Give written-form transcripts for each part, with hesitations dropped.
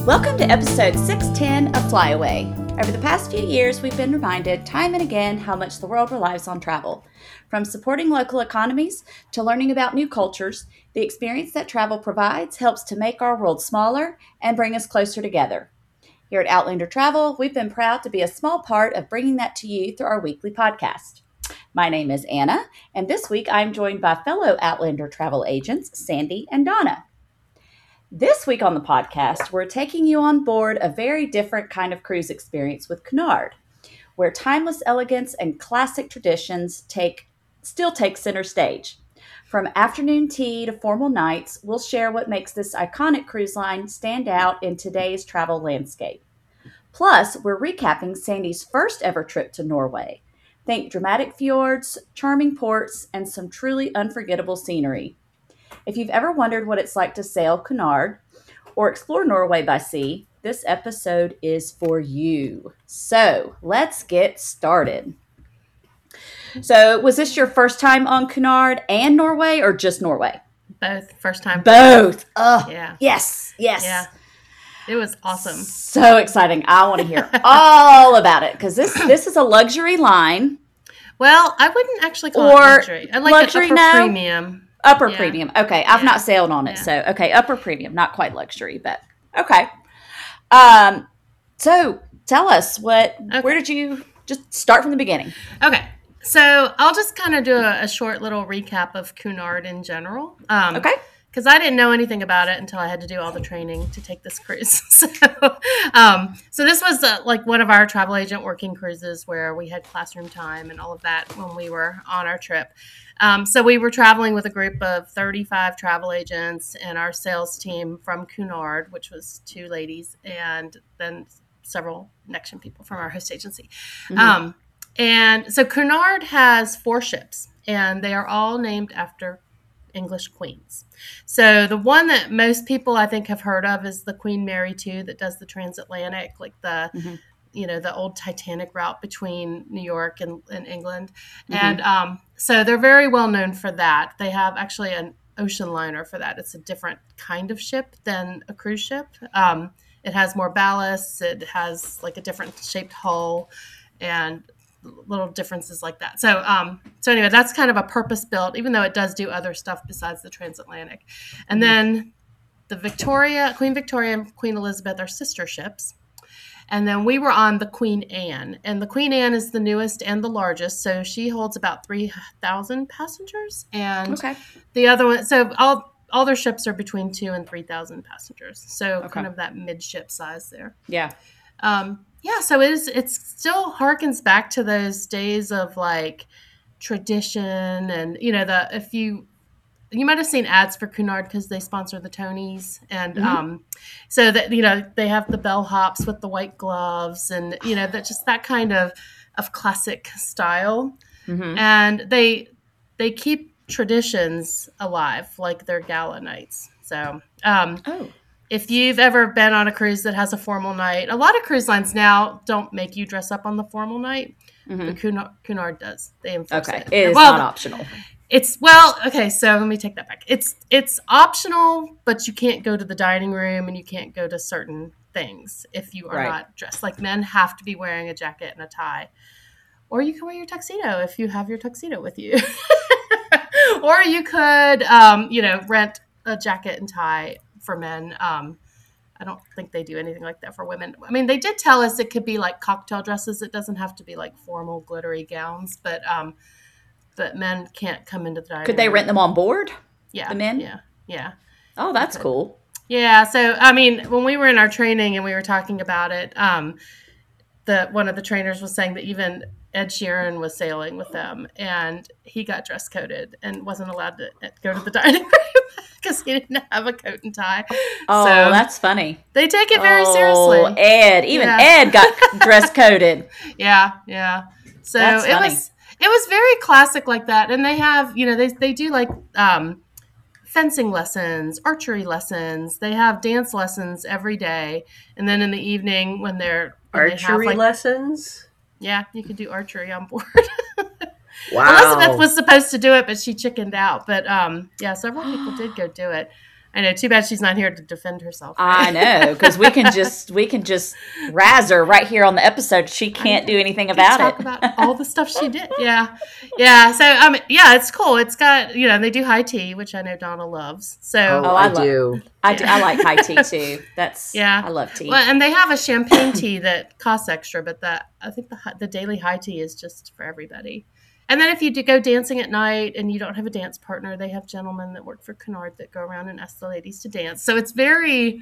Welcome to episode 610 of Flyaway. Over the past few years, we've been reminded time and again how much the world relies on travel. From supporting local economies to learning about new cultures, the experience that travel provides helps to make our world smaller and bring us closer together. Here at Outlander Travel, we've been proud to be a small part of bringing that to you through our weekly podcast. My name is Anna, and this week I'm joined by fellow Outlander travel agents, Sandy and Donna. This week on the podcast, we're taking you on board a very different kind of cruise experience with Cunard, where timeless elegance and classic traditions still take center stage. From afternoon tea to formal nights, we'll share what makes this iconic cruise line stand out in today's travel landscape. Plus, we're recapping Sandy's first ever trip to Norway. Think dramatic fjords, charming ports, and some truly unforgettable scenery. If you've ever wondered what it's like to sail Cunard or explore Norway by sea, this episode is for you. So let's get started. So was this your first time on Cunard and Norway or just Norway? Both. First time. Both. Yeah. Yes. Yeah. It was awesome. So exciting. I want to hear all about it because this is a luxury line. Well, I wouldn't actually call it luxury. I like luxury, an upper premium. Upper premium. Okay. I've not sailed on it. So, okay. Upper premium. Not quite luxury, but okay. So tell us where did you just start from the beginning? Okay. So I'll just kind of do a short little recap of Cunard in general. Okay. Because I didn't know anything about it until I had to do all the training to take this cruise. So this was like one of our travel agent working cruises where we had classroom time and all of that when we were on our trip. So we were traveling with a group of 35 travel agents and our sales team from Cunard, which was 2 ladies, and then several Nexion people from our host agency. Mm-hmm. And so Cunard has 4 ships, and they are all named after English queens. So the one that most people I think have heard of is the Queen Mary II that does the transatlantic, like the the old Titanic route between New York and England. Mm-hmm. And so they're very well known for that. They have actually an ocean liner for that. It's a different kind of ship than a cruise ship. It has more ballast. It has like a different shaped hull and little differences like that. So anyway, that's kind of a purpose built, even though it does do other stuff besides the transatlantic. And then the Queen Victoria and Queen Elizabeth are sister ships. And then we were on the Queen Anne, and the Queen Anne is the newest and the largest. So she holds about 3,000 passengers, and the other one, so all their ships are between 2,000 and 3,000 passengers. So kind of that midship size there. Yeah. So it still harkens back to those days of like tradition and, if you might have seen ads for Cunard because they sponsor the Tonys and so that, they have the bellhops with the white gloves and, that kind of classic style. Mm-hmm. And they keep traditions alive like their gala nights. So, if you've ever been on a cruise that has a formal night, a lot of cruise lines now don't make you dress up on the formal night. Mm-hmm. But Cunard does. They enforce it. It is not optional. So let me take that back. It's optional, but you can't go to the dining room and you can't go to certain things if you are not dressed. Like men have to be wearing a jacket and a tie. Or you can wear your tuxedo if you have your tuxedo with you. Or you could, rent a jacket and tie for men. I don't think they do anything like that for women. I mean, they did tell us it could be like cocktail dresses. It doesn't have to be like formal glittery gowns, but men can't come into the dining room. Could they rent them on board? Yeah. The men? Yeah. Oh, that's cool. Yeah. So, I mean, when we were in our training and we were talking about it, one of the trainers was saying that even Ed Sheeran was sailing with them and he got dress coded and wasn't allowed to go to the dining room because he didn't have a coat and tie. Oh, so that's funny. They take it very seriously. Oh, Ed. Ed got dress coded. Yeah. So it was very classic like that. And they have, they do like fencing lessons, archery lessons. They have dance lessons every day. And then in the evening when archery lessons? Yeah, you could do archery on board. Wow. Elizabeth was supposed to do it, but she chickened out. But several people did go do it. I know. Too bad she's not here to defend herself. Right? I know, because we can just razz her right here on the episode. She can't do anything about talk about all the stuff she did. Yeah. So it's cool. It's got they do high tea, which I know Donna loves. So I do. I like high tea too. I love tea. Well, and they have a champagne tea that costs extra, but I think the daily high tea is just for everybody. And then if you do go dancing at night and you don't have a dance partner, they have gentlemen that work for Cunard that go around and ask the ladies to dance. So it's very,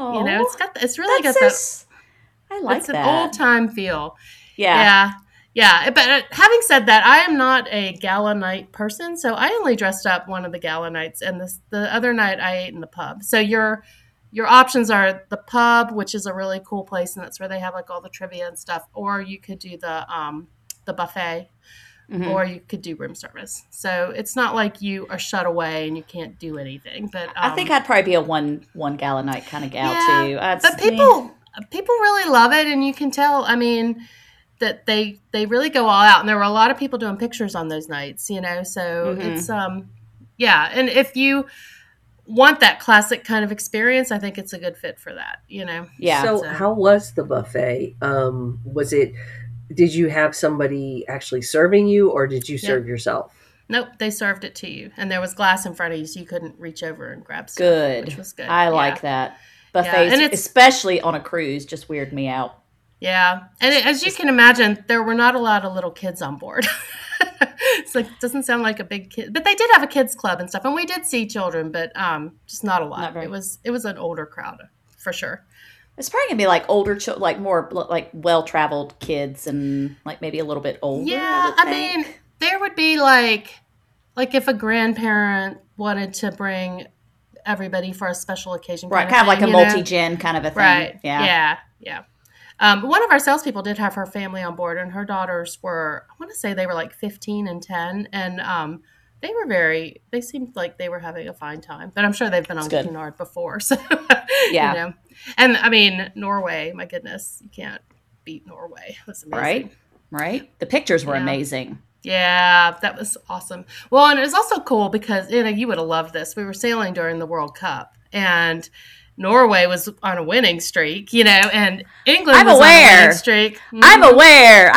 it's really got that. I like it's that. An old time feel. Yeah. Yeah. But having said that, I am not a gala night person. So I only dressed up one of the gala nights, and the other night I ate in the pub. So your options are the pub, which is a really cool place, and that's where they have like all the trivia and stuff. Or you could do the buffet. Mm-hmm. Or you could do room service. So it's not like you are shut away and you can't do anything. But I think I'd probably be a one gala night kind of gal too. But people really love it, and you can tell. I mean, that they really go all out, and there were a lot of people doing pictures on those nights. So it's and if you want that classic kind of experience, I think it's a good fit for that. Yeah. So how was the buffet? Was it? Did you have somebody actually serving you, or did you serve yourself? Nope, they served it to you. And there was glass in front of you, so you couldn't reach over and grab stuff. Good. Which was good. I like that. Buffets, especially on a cruise, just weird me out. Yeah. And as you can imagine, there were not a lot of little kids on board. It's like, it doesn't sound like a big kid. But they did have a kids club and stuff. And we did see children, but just not a lot. It was an older crowd, for sure. It's probably gonna be like older, like more like well-traveled kids, and like maybe a little bit older. Yeah, I mean, there would be like if a grandparent wanted to bring everybody for a special occasion, right? Kind of like a multi-gen kind of a thing, right? Yeah. One of our salespeople did have her family on board, and her daughters were, I want to say they were like 15 and 10, and they seemed like they were having a fine time, but I'm sure they've been on Cunard before. So, yeah. And I mean, Norway, my goodness, you can't beat Norway. That's amazing. Right. The pictures were amazing. Yeah, that was awesome. Well, and it was also cool because, you would have loved this. We were sailing during the World Cup, and Norway was on a winning streak, and England was on a winning streak. Mm-hmm. I'm aware.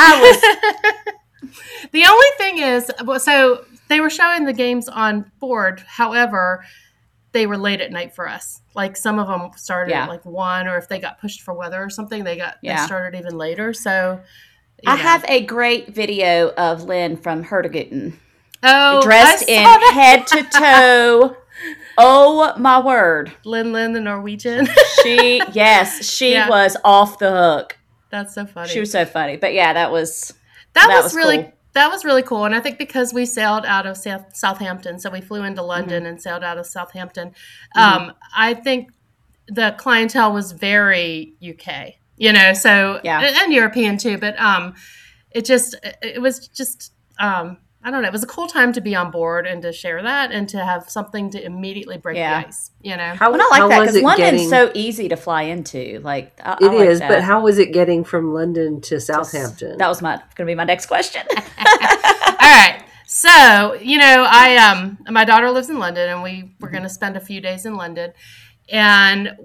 The only thing is, so they were showing the games on board. However, they were late at night for us. Like some of them started at like 1, or if they got pushed for weather or something, they started even later. So I have a great video of Lynn from Hurtigruten. Oh, dressed in head to toe. Oh my word. Lynn the Norwegian. She was off the hook. That's so funny. She was so funny. But yeah, that was really cool. That was really cool. And I think because we sailed out of Southampton, so we flew into London and sailed out of Southampton, I think the clientele was very UK, so, and European too. But it was just, I don't know. It was a cool time to be on board and to share that and to have something to immediately break the ice, I like that because London's so easy to fly into. Like it is, but how was it getting from London to Southampton? That was going to be my next question. All right. So, I my daughter lives in London, and we were going to spend a few days in London. And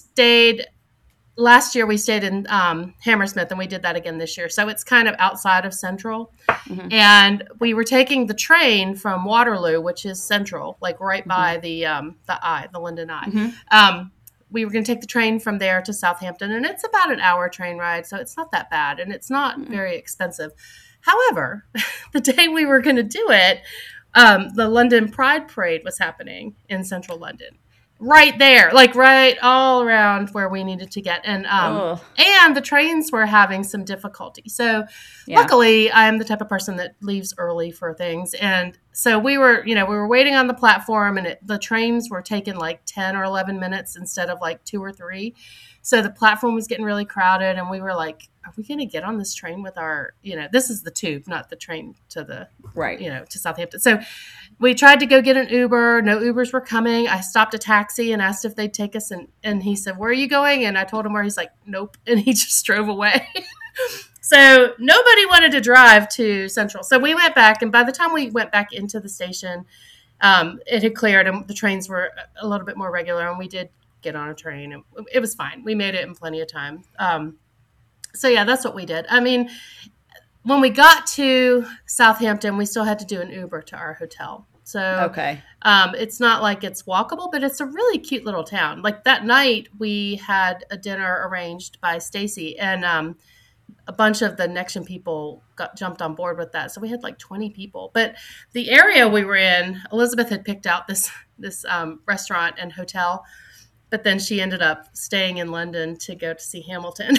last year we stayed in Hammersmith, and we did that again this year. So it's kind of outside of Central. Mm-hmm. And we were taking the train from Waterloo, which is Central, like right by the London Eye. Mm-hmm. We were going to take the train from there to Southampton, and it's about an hour train ride. So it's not that bad, and it's not very expensive. However, the day we were going to do it, the London Pride Parade was happening in Central London. Right there, like right all around where we needed to get. And the trains were having some difficulty. So luckily, I'm the type of person that leaves early for things. And so we were waiting on the platform, and the trains were taking like 10 or 11 minutes instead of like 2 or 3. So the platform was getting really crowded, and we were like, are we going to get on this train with our, this is the tube, not the train to the, to Southampton. So we tried to go get an Uber. No Ubers were coming. I stopped a taxi and asked if they'd take us. And he said, where are you going? And I told him where. He's like, nope. And he just drove away. So nobody wanted to drive to Central. So we went back. And by the time we went back into the station, it had cleared and the trains were a little bit more regular, and we did get on a train, and it was fine. We made it in plenty of time. So yeah, that's what we did. I mean, when we got to Southampton, we still had to do an Uber to our hotel. So Okay. it's not like it's walkable, but it's a really cute little town. Like that night, we had a dinner arranged by Stacy, and a bunch of the Nexion people jumped on board with that. So we had like 20 people. But the area we were in, Elizabeth had picked out this restaurant and hotel, but then she ended up staying in London to go to see Hamilton.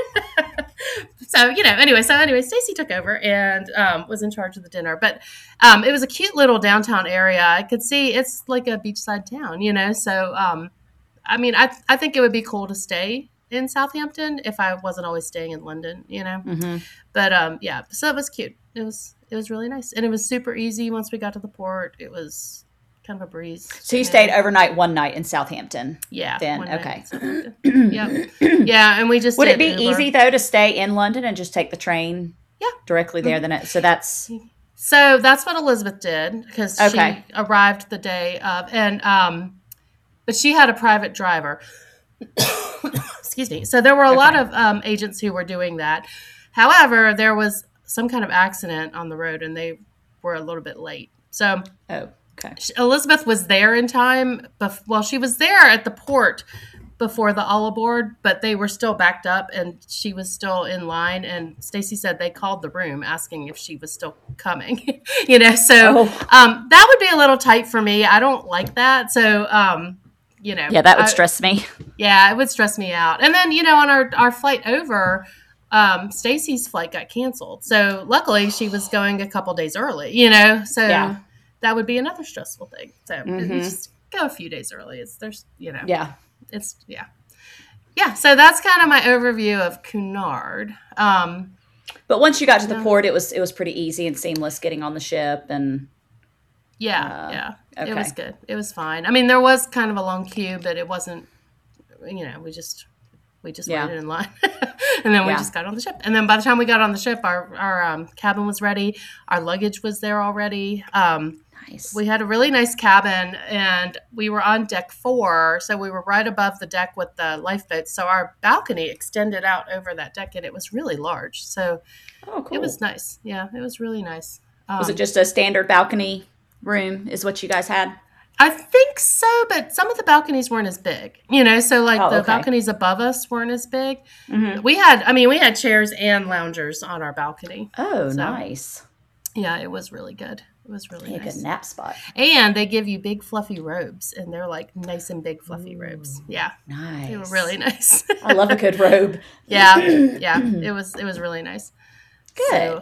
So anyway, Stacy took over and was in charge of the dinner. But it was a cute little downtown area. I could see it's like a beachside town, So I mean, I think it would be cool to stay in Southampton if I wasn't always staying in London, Mm-hmm. But yeah, so it was cute. It was really nice, and it was super easy once we got to the port. It was kind of a breeze. So you stayed overnight one night in Southampton. Yeah. Then one night okay. in Southampton. Yeah. Yeah, and we just Would it did be Uber. easy though to stay in London and just take the train? Yeah. Directly there. Then so that's So that's what Elizabeth did because Okay. she arrived the day of, and but she had a private driver. Excuse me. So there were a lot of agents who were doing that. However, there was some kind of accident on the road, and they were a little bit late. So okay. Elizabeth was there in time. Well, she was there at the port before the all aboard, but they were still backed up, and she was still in line. And Stacy said they called the room asking if she was still coming. So that would be a little tight for me. I don't like that. So Yeah, that would stress me. Yeah, it would stress me out. And then on our flight over, Stacy's flight got canceled. So luckily she was going a couple days early. So Yeah. that would be another stressful thing. So Mhm. you just go a few days early. Yeah. It's yeah. So that's kind of my overview of Cunard. But once you got to the port, it was pretty easy and seamless getting on the ship and Yeah. okay. It was good. It was fine. I mean, there was kind of a long queue, but it wasn't. We just Yeah. waited in line, and then we Yeah. just got on the ship. And then by the time we got on the ship, our cabin was ready. Our luggage was there already. Nice. We had a really nice cabin, and we were on deck 4, so we were right above the deck with the lifeboats. So our balcony extended out over that deck, and it was really large. So Oh, cool. it was nice. Yeah, it was really nice. Was it just a standard balcony room is what you guys had? I think so, but some of the balconies weren't as big, so like Oh, the okay. balconies above us weren't as big. Mhm. We had chairs and loungers on our balcony. Oh, So, nice. Yeah, it was really good. It was really A nice. good nap spot. And they give you big fluffy robes, and they're like nice and big fluffy robes. Yeah, Nice. they were really nice. I love a good robe. Yeah, it was really nice. Good. So,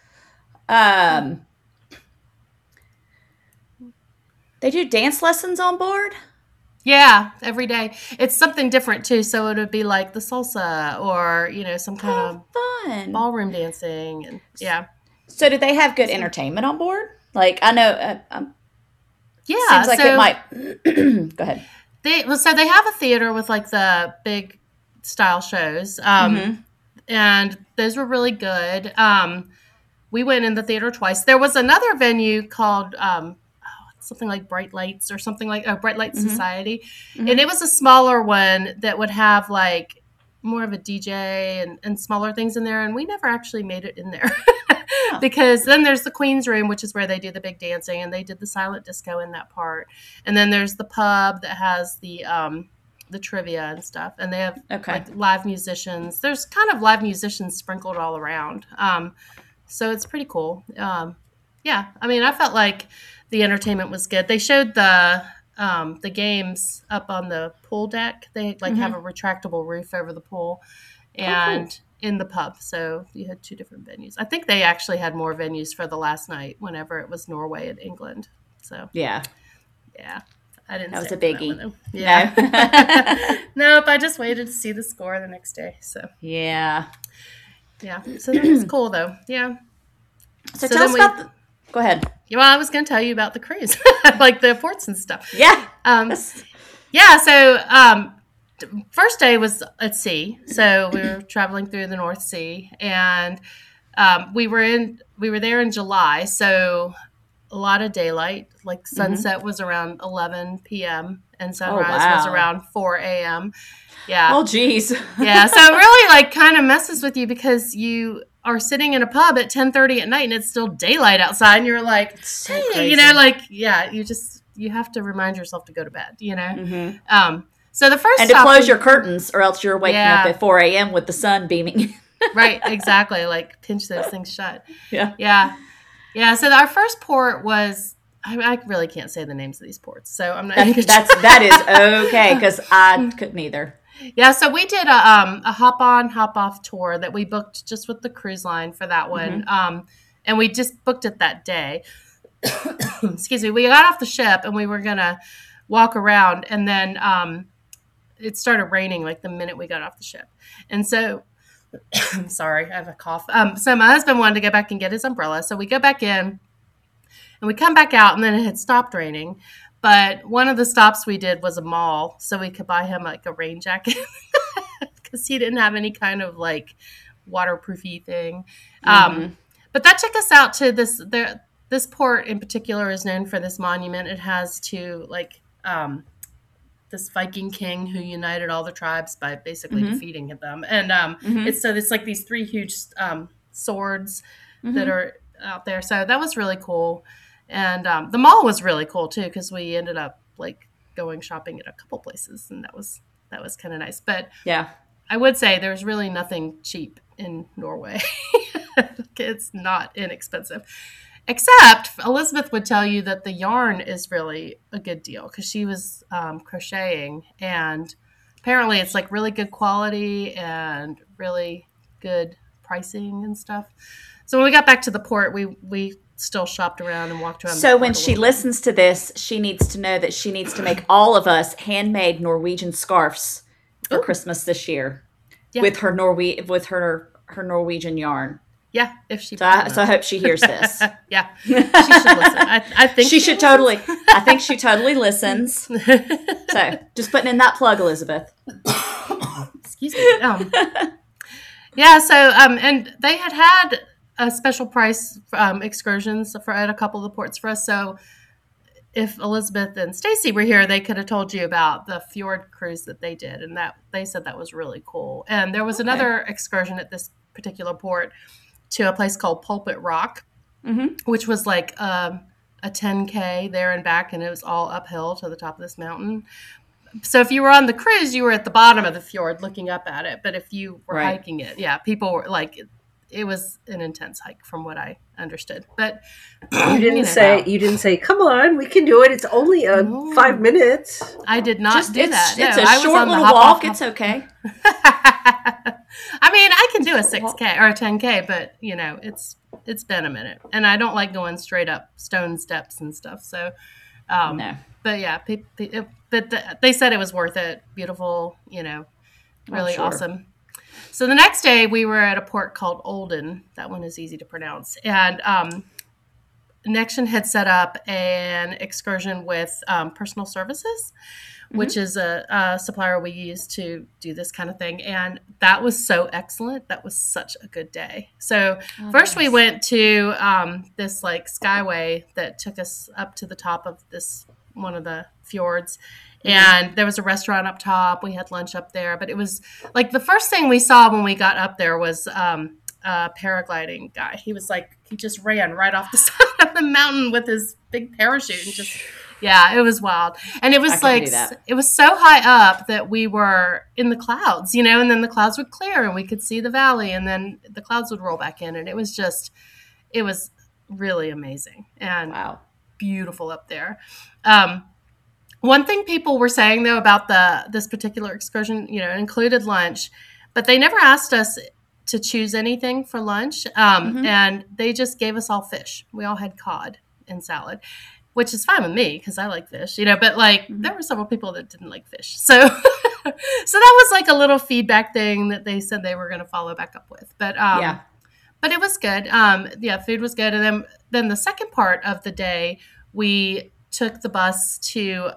They do dance lessons on board? yeah, every day it's something different too. So it would be like the salsa, or some kind of Fun. ballroom dancing, and yeah. So did they have good entertainment on board? Like I know Yeah, seems like so it might go ahead. they have a theater with like the big style shows, and those were really good. We went in the theater twice. There was another venue called something like Bright Lights or something like Bright Light Society, and it was a smaller one that would have like more of a DJ and smaller things in there, and we never actually made it in there. Because then there's the Queen's Room, which is where they do the big dancing, and they did the silent disco in that part. And then there's the pub that has the trivia and stuff, and they have like live musicians. There's kind of live musicians sprinkled all around, so it's pretty cool. Yeah, I mean, I felt like the entertainment was good. They showed the games up on the pool deck. They like have a retractable roof over the pool, and in the pub. So you had 2 different venues. I think they actually had more venues for the last night whenever it was Norway and England. So Yeah. I didn't. That was stay a for that biggie. one, though. Yeah. Nope. I just waited to see the score the next day. So Yeah. yeah. So that was cool though. Yeah. So, So tell us then about go ahead. Well, I was going to tell you about the cruise, like the ports and stuff. Yeah. Yeah. So first day was at sea. So we were traveling through the North Sea, and we were there in July. So a lot of daylight. Like sunset was around 11 p.m. and Oh, sunrise was wow. around 4 a.m. Yeah. Oh, geez. Yeah. So it really like kind of messes with you because you are sitting in a pub at 10:30 at night and it's still daylight outside and you're like, So hey, crazy. like, yeah, you have to remind yourself to go to bed, So the first And to stop close your curtains, or else you're waking up Yeah. at 4 a.m. with the sun beaming. Right, exactly. Like pinch those things shut. Yeah. Yeah. Yeah. So our first port was, I really can't say the names of these ports. So I'm not. That is okay, because I couldn't either. Yeah. So we did a hop on, hop off tour that we booked just with the cruise line for that one. And we just booked it that day. Excuse me. We got off the ship and we were going to walk around, and then it started raining like the minute we got off the ship. And so, I'm sorry, I have a cough. So my husband wanted to go back and get his umbrella. So we go back in and we come back out, and then it had stopped raining. But one of the stops we did was a mall, so we could buy him like a rain jacket because he didn't have any kind of like waterproofy thing. But that took us out to this port in particular is known for this monument. It has to like this Viking king who united all the tribes by basically defeating them. And it's like these three huge swords that are out there. So that was really cool. And the mall was really cool too, because we ended up like going shopping at a couple places, and that was kind of nice. But Yeah. I would say there's really nothing cheap in Norway. It's not inexpensive. Except Elizabeth would tell you that the yarn is really a good deal because she was crocheting, and apparently it's like really good quality and really good pricing and stuff. So when we got back to the port, we still shopped around and walked around. So when she listens to this, she needs to know that she needs to make all of us handmade Norwegian scarves for Christmas this year with her Norwegian yarn. Yeah, if she. So I hope she hears this. Yeah, she should listen. I think she should totally. I think she totally listens. So just putting in that plug, Elizabeth. Excuse me. Yeah. So and they had a special price excursions at a couple of the ports for us. So if Elizabeth and Stacy were here, they could have told you about the fjord cruise that they did, and that they said that was really cool. And there was another excursion at this particular port to a place called Pulpit Rock, which was like a 10K there and back, and it was all uphill to the top of this mountain. So if you were on the cruise, you were at the bottom of the fjord looking up at it. But if you were hiking it, people were like, it was an intense hike from what I understood. But you didn't say, come on, we can do it. It's only 5 minutes. I did not do that. It's a short little walk. It's okay. I mean, I can do a 6K or a 10K, but it's been a minute, and I don't like going straight up stone steps and stuff. So, no. But yeah, they said it was worth it. Beautiful, really awesome. So the next day we were at a port called Olden. That one is easy to pronounce. And Nexion had set up an excursion with Personal Services, which is a supplier we use to do this kind of thing. And that was so excellent. That was such a good day. So first we went to this like skyway that took us up to the top of this one of the fjords. And there was a restaurant up top. We had lunch up there. But it was like the first thing we saw when we got up there was a paragliding guy. He just ran right off the side of the mountain with his big parachute and just, it was wild. And it was it was so high up that we were in the clouds, and then the clouds would clear and we could see the valley, and then the clouds would roll back in. And it was really amazing and beautiful up there. One thing people were saying though about this particular excursion, it included lunch, but they never asked us to choose anything for lunch. And they just gave us all fish. We all had cod and salad, which is fine with me because I like fish, but like there were several people that didn't like fish. So, so that was like a little feedback thing that they said they were going to follow back up with. But, but it was good. Food was good. And then the second part of the day, we took the bus to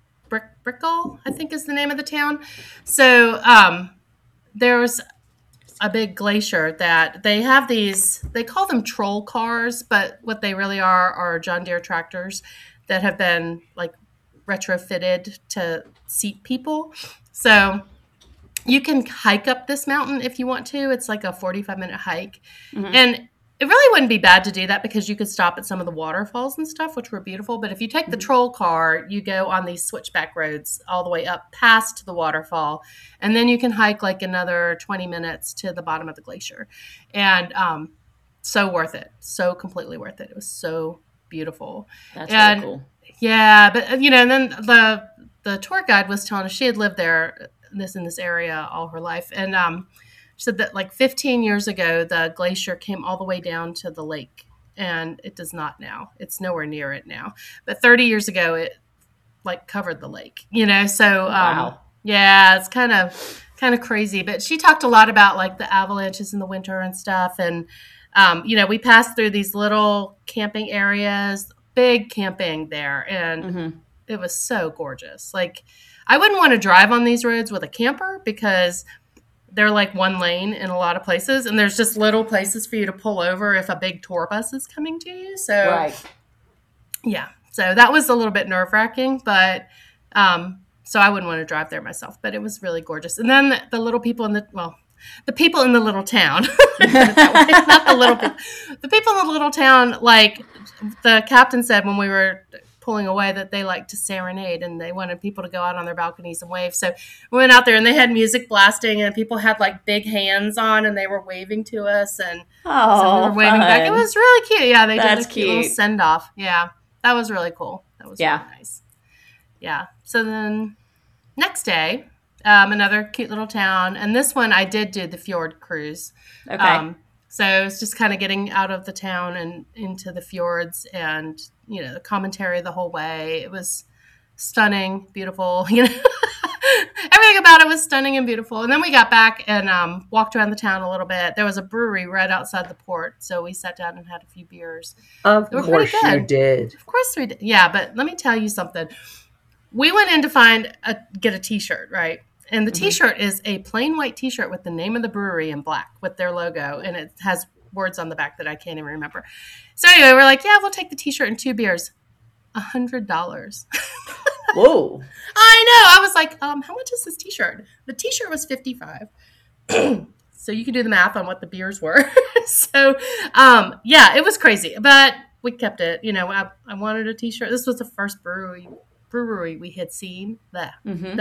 Brickell, I think is the name of the town. So there was a big glacier that they have these, they call them troll cars, but what they really are John Deere tractors that have been like retrofitted to seat people. So you can hike up this mountain if you want to. It's like a 45-minute hike. Mhm. And it really wouldn't be bad to do that because you could stop at some of the waterfalls and stuff, which were beautiful. But if you take the troll car, you go on these switchback roads all the way up past the waterfall. And then you can hike like another 20 minutes to the bottom of the glacier. And so worth it. So completely worth it. It was so beautiful. That's And really cool. yeah, but you know, and then the tour guide was telling us she had lived there in this area all her life, and she said that like 15 years ago the glacier came all the way down to the lake, and it does not now. It's nowhere near it now. But 30 years ago it like covered the lake, you know. So Wow. yeah, it's kind of crazy. But she talked a lot about like the avalanches in the winter and stuff, and you know, we passed through these little camping areas, big camping there, and Mhm. it was so gorgeous. Like, I wouldn't want to drive on these roads with a camper because they're like one lane in a lot of places, and there's just little places for you to pull over if a big tour bus is coming to you. So, Right. yeah. So that was a little bit nerve-wracking, but so I wouldn't want to drive there myself, but it was really gorgeous. And then the little people in the people in the little town, not the little people, the people in the little town, like the captain said when we were pulling away that they like to serenade and they wanted people to go out on their balconies and wave. So we went out there and they had music blasting and people had like big hands on and they were waving to us, and Oh, so we were waving back. It fun. was really cute. Yeah, they That's did a cute little cute. send off. Yeah, that was really cool. That was Yeah. really nice. Yeah. So then next day, another cute little town, and this one I did do the fjord cruise. Okay. So it's just kind of getting out of the town and into the fjords, and you know, the commentary the whole way. It was stunning, beautiful. You know, everything about it was stunning and beautiful. And then we got back and walked around the town a little bit. There was a brewery right outside the port, so we sat down and had a few beers. Of They were pretty course you good. did. Of course we did. Yeah, but let me tell you something. We went in to get a T-shirt, right? And the Mhm. T-shirt is a plain white T-shirt with the name of the brewery in black with their logo, and it has words on the back that I can't even remember. So anyway, we're like, yeah, we'll take the T-shirt and 2 beers. $100. Whoa. I know. I was like, how much is this T-shirt? The T-shirt was $55. So you can do the math on what the beers were. So yeah, it was crazy, but we kept it. You know, I wanted a T-shirt. This was the first brewery we had seen that Mhm.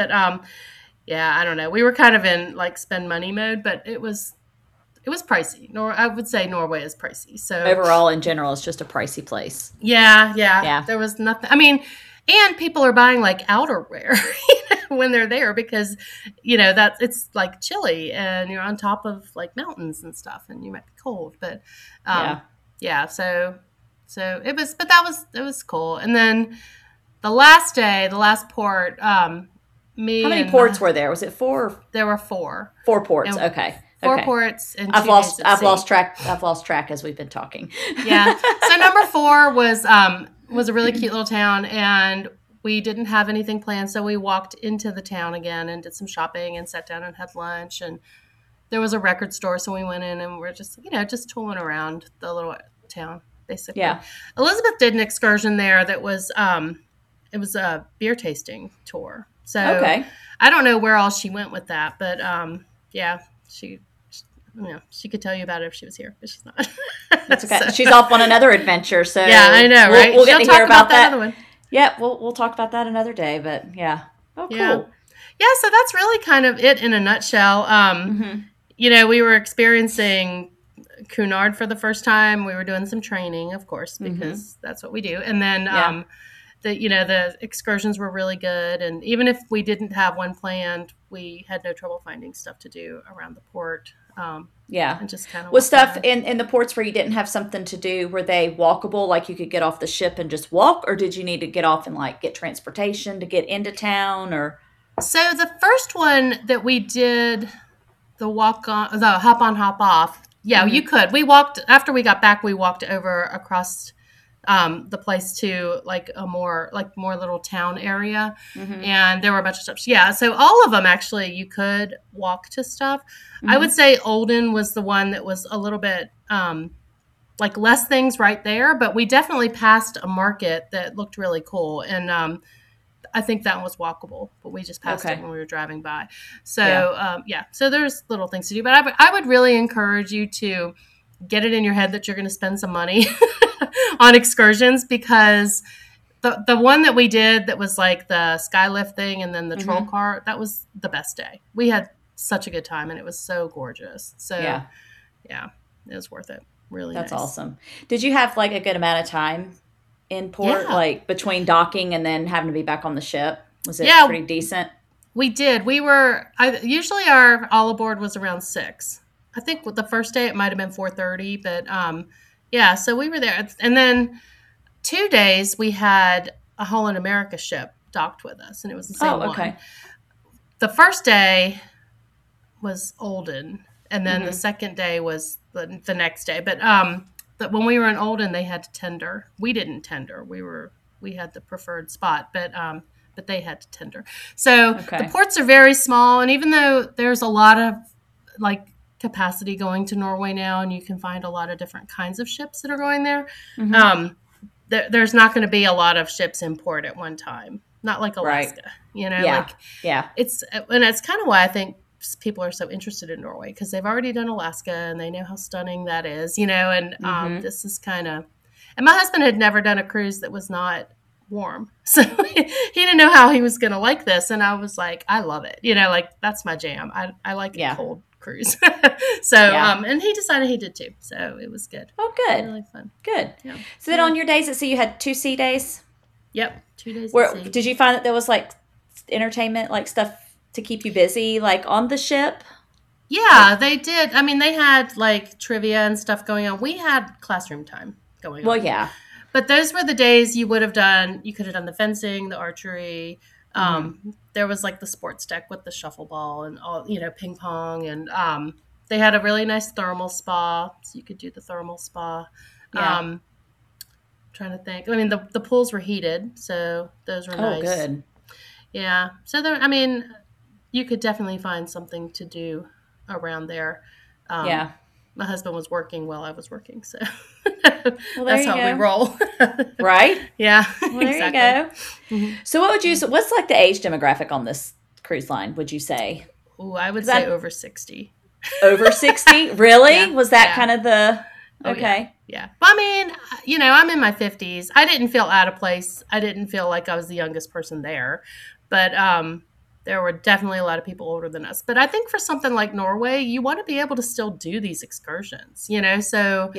yeah, I don't know. We were kind of in like spend money mode, but it was pricey. I would say Norway is pricey. So Overall, in general, it's just a pricey place. yeah. Yeah. There was nothing. I mean, and people are buying like outerwear when they're there because, you know, it's like chilly and you're on top of like mountains and stuff and you might be cold. But yeah, so it was cool. And then the last day, the last port, How many ports were there? Was it 4? There were 4. 4 ports. And Okay. 4 Okay. ports and I've 2 lost days at sea. I've lost track as we've been talking. Yeah. So number 4 was a really cute little town, and we didn't have anything planned, so we walked into the town again and did some shopping and sat down and had lunch. And there was a record store, so we went in and we're just tooling around the little town, basically. Yeah. Elizabeth did an excursion there that was it was a beer tasting tour. So Okay. I don't know where else she went with that, but yeah, she could tell you about it if she was here, but she's not. That's okay. So- She's off on another adventure, so yeah, I know, we'll- right? We'll get She'll to hear talk about that. other one. Yeah, we'll talk about that another day. But yeah. Oh, cool. Yeah. Yeah, so that's really kind of it in a nutshell. Mhm. You know, we were experiencing Cunard for the first time. We were doing some training, of course, because that's what we do. And then Yeah. the excursions were really good. And even if we didn't have one planned, we had no trouble finding stuff to do around the port. Yeah. And just kind of Was stuff in the ports where you didn't have something to do, were they walkable, like you could get off the ship and just walk, or did you need to get off and like get transportation to get into town? Or So the first one that we did, the hop on, hop off. Yeah, you could. We walked after we got back. We walked over across the place to like a more little town area, Mm-hmm. and there were a bunch of stuff. Yeah, so all of them actually you could walk to stuff. I would say Olden was the one that was a little bit like less things right there, but we definitely passed a market that looked really cool, and I think that was walkable, but we just passed it when we were driving by. So so there's little things to do, but I would really encourage you to get it in your head that you're going to spend some money on excursions, because the one that we did that was like the skylift thing and then the troll car, that was the best day. We had such a good time and it was so gorgeous. So yeah, it was worth it. Really That's nice. awesome. Did you have like a good amount of time in port, like between docking and then having to be back on the ship? Was it pretty decent? We did. We were usually our all aboard was around 6. I think the first day it might have been 4:30, but so we were there. And then 2 days we had a Holland America ship docked with us, and it was the same one. The first day was Olden, and then the second day was the next day. But when we were in Olden, they had to tender. We didn't tender. We had the preferred spot, but they had to tender. So the ports are very small, and even though there's a lot of like capacity going to Norway now, and you can find a lot of different kinds of ships that are going there, there's not going to be a lot of ships in port at one time. Not like Alaska, It's kind of why I think people are so interested in Norway, because they've already done Alaska and they know how stunning that is, and this is kind of, and my husband had never done a cruise that was not warm, so he didn't know how he was going to like this, and I was like, I love it, like that's my jam. I like a cold cruise. So and he decided he did too, so it was good. Good. Really fun. Good. So then on your days at sea, you had 2 sea days? Yep, 2 days at sea. Did you find that there was like entertainment, like stuff to keep you busy, like on the ship? Yeah, they did. I mean, they had like trivia and stuff going on. We had classroom time going on. Well, yeah. But those were the days you could have done the fencing, the archery. There was like the sports deck with the shuffle ball and all, ping pong. And they had a really nice thermal spa. So you could do the thermal spa. Yeah. Trying to think. I mean, the pools were heated, so those were nice. Oh, good. Yeah. So you could definitely find something to do around there. My husband was working while I was working, so that's how we roll. Right? Yeah. Well, there you go. So what's like the age demographic on this cruise line, would you say? Oh, I would say over 60. Over 60? Really? Yeah. Was that kind of the... Okay. Yeah. But I mean, I'm in my 50s. I didn't feel out of place. I didn't feel like I was the youngest person there. But there were definitely a lot of people older than us. But I think for something like Norway, you want to be able to still do these excursions, So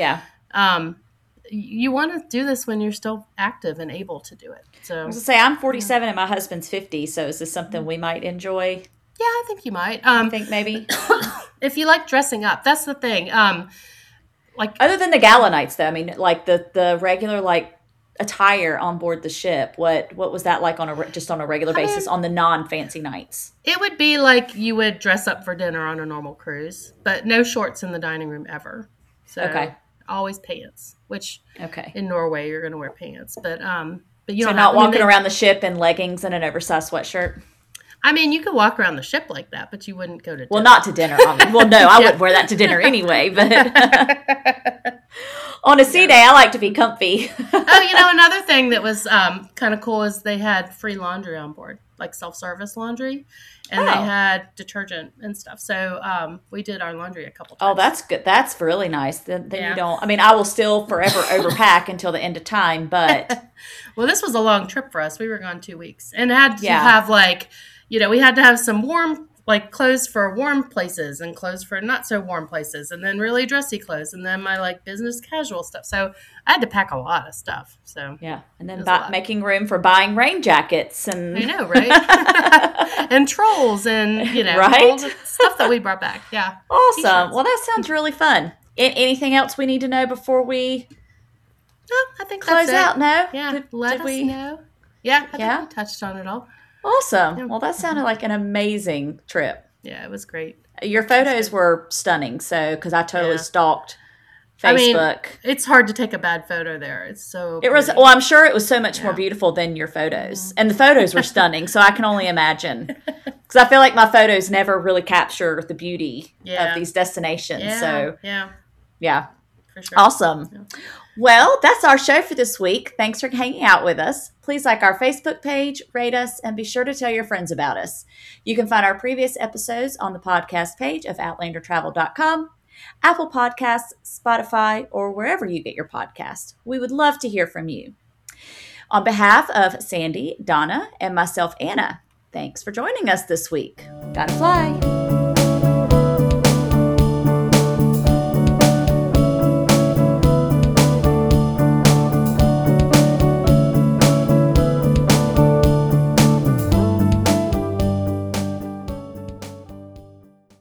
you want to do this when you're still active and able to do it. So I was going to say, I'm 47 and my husband's 50. So is this something we might enjoy? Yeah, I think you might. I think maybe. If you like dressing up, that's the thing. Like other than the gala nights, though, I mean, like the regular like attire on board the ship. What was that like on a regular basis on the non-fancy nights? It would be like you would dress up for dinner on a normal cruise, but no shorts in the dining room ever. So always pants. Which in Norway you're going to wear pants, but you don't not walking around the ship in leggings and an oversized sweatshirt. I mean, you could walk around the ship like that, but you wouldn't go to dinner. Well, not to dinner. Well, no, I wouldn't wear that to dinner anyway. But on a sea day, I like to be comfy. Another thing that was kind of cool is they had free laundry on board, like self-service laundry, and they had detergent and stuff. So we did our laundry a couple times. Oh, that's good. That's really nice. Then you don't. I mean, I will still forever overpack until the end of time, but well, this was a long trip for us. We were gone 2 weeks and had to have like. We had to have some warm, like clothes for warm places and clothes for not so warm places, and then really dressy clothes, and then my like business casual stuff. So I had to pack a lot of stuff. So and then making room for buying rain jackets and I know, right? And trolls and all the stuff that we brought back. Yeah, awesome. T-shirts. Well, that sounds really fun. Anything else we need to know before we? No, I think close out. No, yeah. Let us know. Yeah, I think we touched on it all. Awesome. Well, that sounded like an amazing trip. Yeah, it was great. Your photos were stunning. So, because I totally stalked Facebook. It's hard to take a bad photo there. It's so It was, pretty. well, I'm sure it was so much more beautiful than your photos. And the photos were stunning, so I can only imagine. Because I feel like my photos never really capture the beauty of these destinations. Yeah. So, yeah. For sure. Awesome. Yeah. Well, that's our show for this week. Thanks for hanging out with us. Please like our Facebook page, rate us, and be sure to tell your friends about us. You can find our previous episodes on the podcast page of OutlanderTravel.com, Apple Podcasts, Spotify, or wherever you get your podcast. We would love to hear from you. On behalf of Sandy, Donna, and myself, Anna, thanks for joining us this week. Gotta fly.